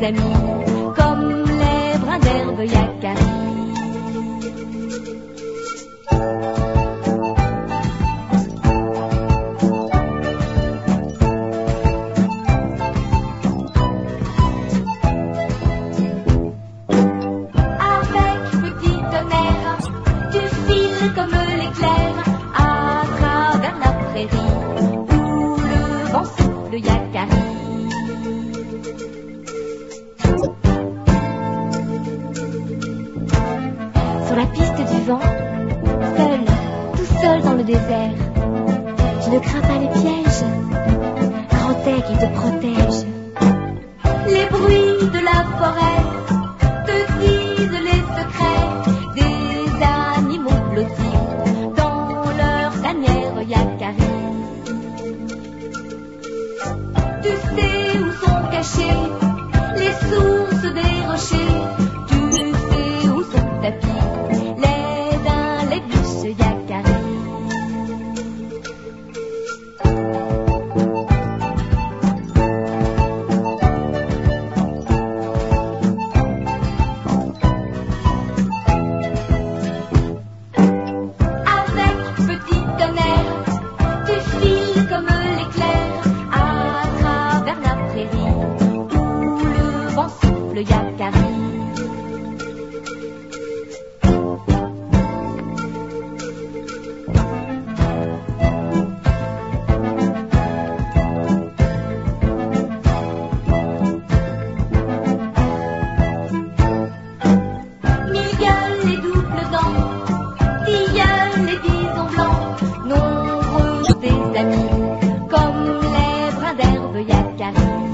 des amis, comme les brins d'herbe Yakari. Comme l'éclair à travers la prairie où le vent souffle Yakari. Sur la piste du vent, seul, tout seul dans le désert, tu ne crains pas les pièges, grand air qui te protège. Les bruits de la forêt te disent les secrets des animaux blottis dans leur tanière Yakari. Tu sais où sont cachées les sources des rochers, tu sais où sont tapis les daims, les biches Yakari. Comme les brins d'herbe Yakari.